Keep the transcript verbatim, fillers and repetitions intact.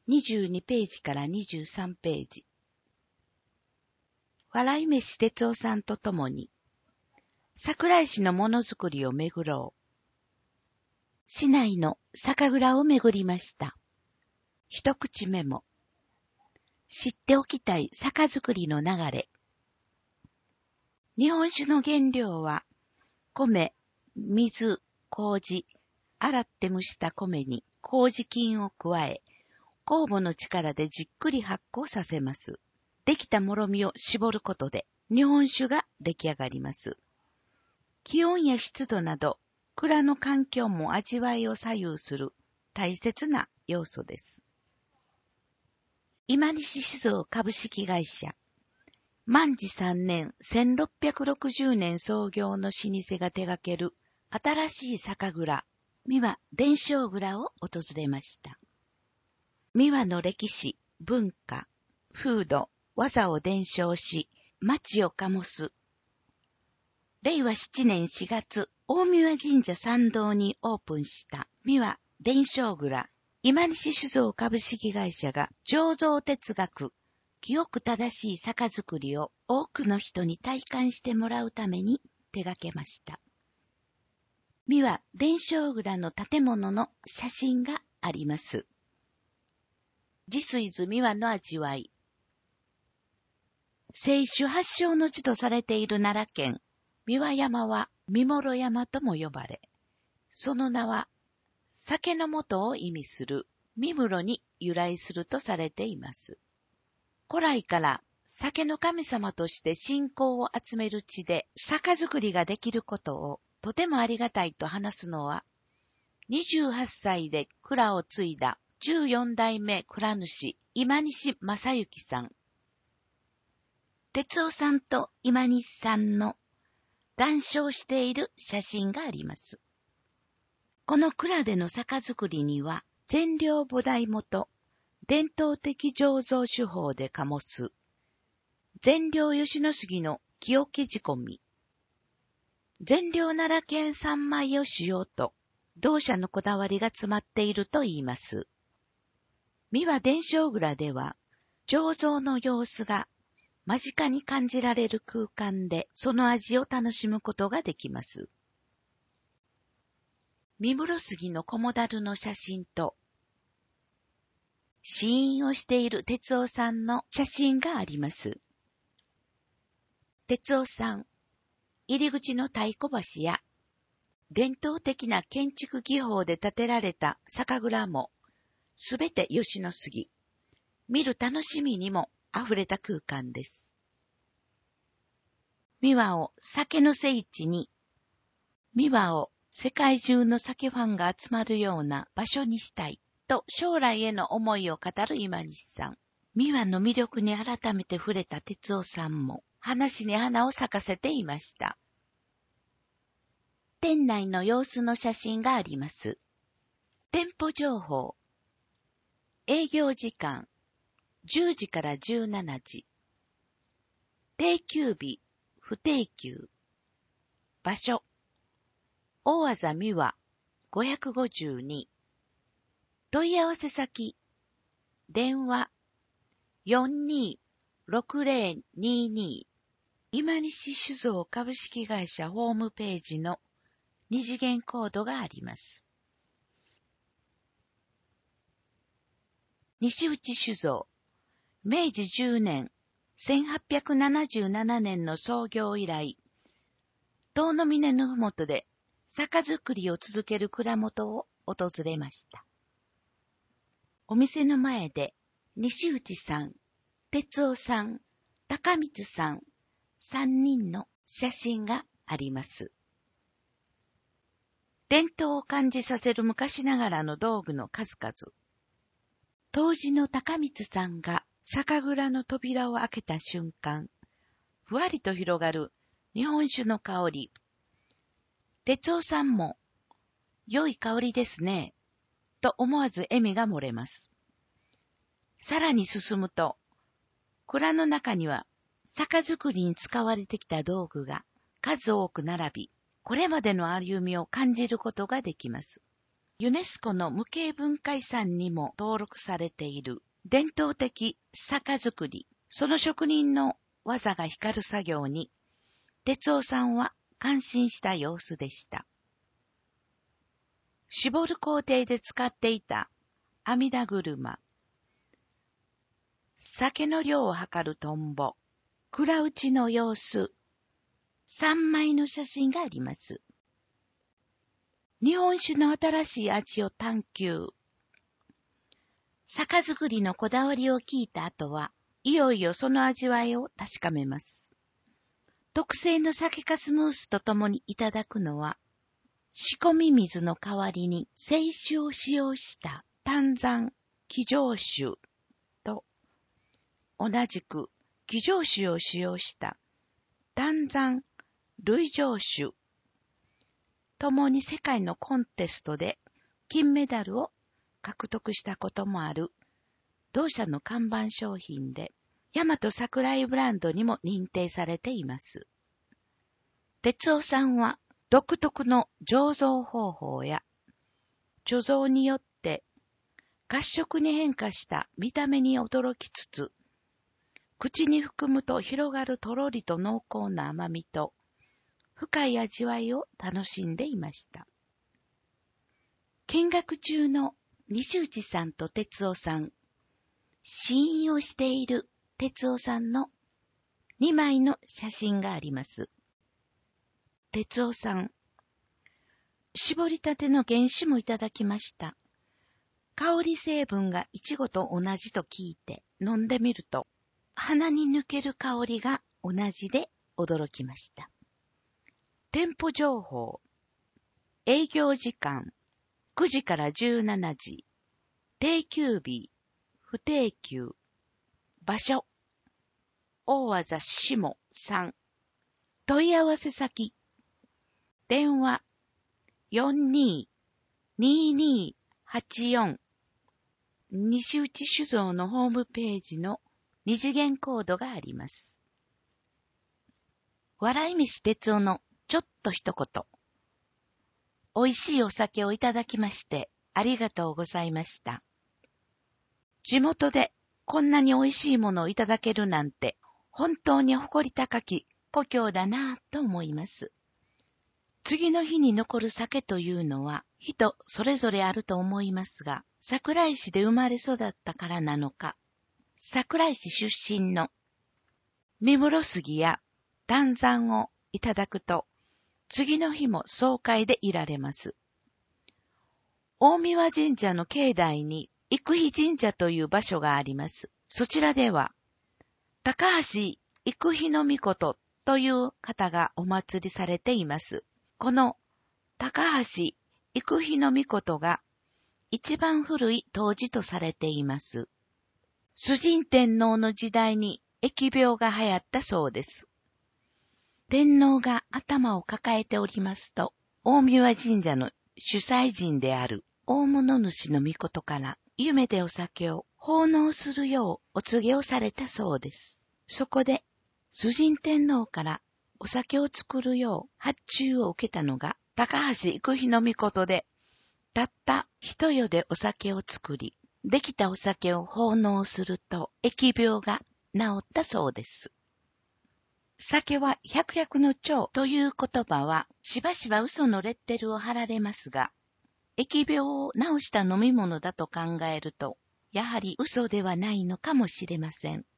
にじゅうにページからにじゅうさんページ。笑い飯哲夫さんと共に、桜井市のものづくりを巡ろう。市内の酒蔵を巡りました。一口メモ。知っておきたい酒造りの流れ。日本酒の原料は、米、水、麹、洗って蒸した米に麹菌を加え、酵母の力でじっくり発酵させます。できたもろみを絞ることで日本酒が出来上がります。気温や湿度など、蔵の環境も味わいを左右する大切な要素です。今西酒造株式会社、万治さんねんせんろっぴゃくろくじゅうねん創業の老舗が手掛ける新しい酒蔵、三輪伝承蔵を訪れました。三輪の歴史、文化、風土、技を伝承し、町を醸す。れいわしちねんしがつ、大三輪神社参道にオープンした三輪伝承蔵、今西酒造株式会社が醸造哲学、清く正しい酒造りを多くの人に体感してもらうために手掛けました。三輪伝承蔵の建物の写真があります。This is 三輪の味わい。清酒発祥の地とされている奈良県、三輪山は三諸山とも呼ばれ、その名は酒の元を意味する三室に由来するとされています。古来から酒の神様として信仰を集める地で酒造りができることをとてもありがたいと話すのは、にじゅうはっさいで蔵を継いだじゅうよんだいめ蔵主、今西正幸さん。哲夫さんと今西さんの談笑している写真があります。この蔵での酒造りには、全量菩提元、伝統的醸造手法で醸す、全量吉野杉の木桶仕込み、全量奈良県産米を使用と、同社のこだわりが詰まっているといいます。三輪伝承蔵では、醸造の様子が間近に感じられる空間でその味を楽しむことができます。三室杉の小モダルの写真と、試飲をしている哲夫さんの写真があります。哲夫さん、入り口の太鼓橋や、伝統的な建築技法で建てられた酒蔵も、すべて吉野杉。見る楽しみにも溢れた空間です。三輪を酒の聖地に、三輪を世界中の酒ファンが集まるような場所にしたいと将来への思いを語る今西さん。三輪の魅力に改めて触れた哲夫さんも話に花を咲かせていました。店内の様子の写真があります。店舗情報。営業時間じゅうじからじゅうしちじ。定休日、不定休。場所。大字三輪ごひゃくごじゅうに。問い合わせ先。電話 よんにーろくぜろにーにー。今西酒造株式会社ホームページの二次元コードがあります。西内酒造。めいじじゅうねん、せんはっぴゃくななじゅうななねんの創業以来、遠野峰のふもとで酒造りを続ける蔵元を訪れました。お店の前で西内さん、哲夫さん、高光さん、さんにんの写真があります。伝統を感じさせる昔ながらの道具の数々。当時の高光さんが酒蔵の扉を開けた瞬間、ふわりと広がる日本酒の香り。哲夫さんも、良い香りですね、と思わず笑みが漏れます。さらに進むと、蔵の中には酒造りに使われてきた道具が数多く並び、これまでの歩みを感じることができます。 ユネスコの無形文化遺産にも登録されている伝統的酒作り、その職人の技が光る作業に、哲夫さんは感心した様子でした。絞る工程で使っていた阿弥陀車、酒の量を測るトンボ、蔵打ちの様子、三枚の写真があります。日本酒の新しい味を探求。酒造りのこだわりを聞いた後は、いよいよその味わいを確かめます。特製の酒粕ムースとともにいただくのは、仕込み水の代わりに清酒を使用した丹山木醸酒と、同じく木醸酒を使用した丹山類醸酒、ともに世界のコンテストで金メダルを獲得したこともある同社の看板商品で、大和桜井ブランドにも認定されています。哲夫さんは独特の醸造方法や貯蔵によって褐色に変化した見た目に驚きつつ、口に含むと広がるとろりと濃厚な甘みと深い味わいを楽しんでいました。見学中の西内さんと哲夫さん、試飲をしている哲夫さんのにまいの写真があります。哲夫さん、絞りたての原酒もいただきました。香り成分がイチゴと同じと聞いて飲んでみると、鼻に抜ける香りが同じで驚きました。店舗情報、営業時間くじからじゅうしちじ、定休日、不定休、場所、大技下さん、問い合わせ先、電話 よんにーにーにーはちよん、西内酒造のホームページの二次元コードがあります。笑い飯哲夫のちょっと一言。美味しいお酒をいただきましてありがとうございました。地元でこんなに美味しいものをいただけるなんて本当に誇り高き故郷だなぁと思います。次の日に残る酒というのは人それぞれあると思いますが、桜井市で生まれ育ったからなのか、桜井市出身の三室杉や丹山をいただくと、次の日も爽快でいられます。大神神社の境内に生日神社という場所があります。そちらでは、高橋生日の命という方がお祭りされています。この高橋生日の命が一番古い当時とされています。崇神天皇の時代に疫病が流行ったそうです。天皇が頭を抱えておりますと、大神神社の主催人である大物主の命から夢でお酒を奉納するようお告げをされたそうです。そこで崇神天皇からお酒を作るよう発注を受けたのが高橋生日の命で、たった一夜でお酒を作り、できたお酒を奉納すると疫病が治ったそうです。酒は百薬の長という言葉はしばしば嘘のレッテルを貼られますが、疫病を治した飲み物だと考えると、やはり嘘ではないのかもしれません。